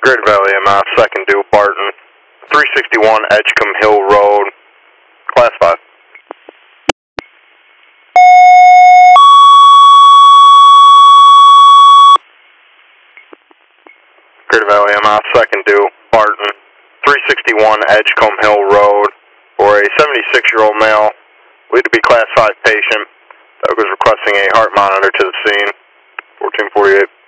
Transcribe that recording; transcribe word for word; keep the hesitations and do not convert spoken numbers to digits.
Great Valley M I, second due, Barton, three sixty-one Edgecombe Hill Road, class five. Great Valley M I, second due, Barton, three sixty-one Edgecombe Hill Road, for a seventy-six-year-old male, believed to be class five patient, that was requesting a heart monitor to the scene, fourteen forty-eight.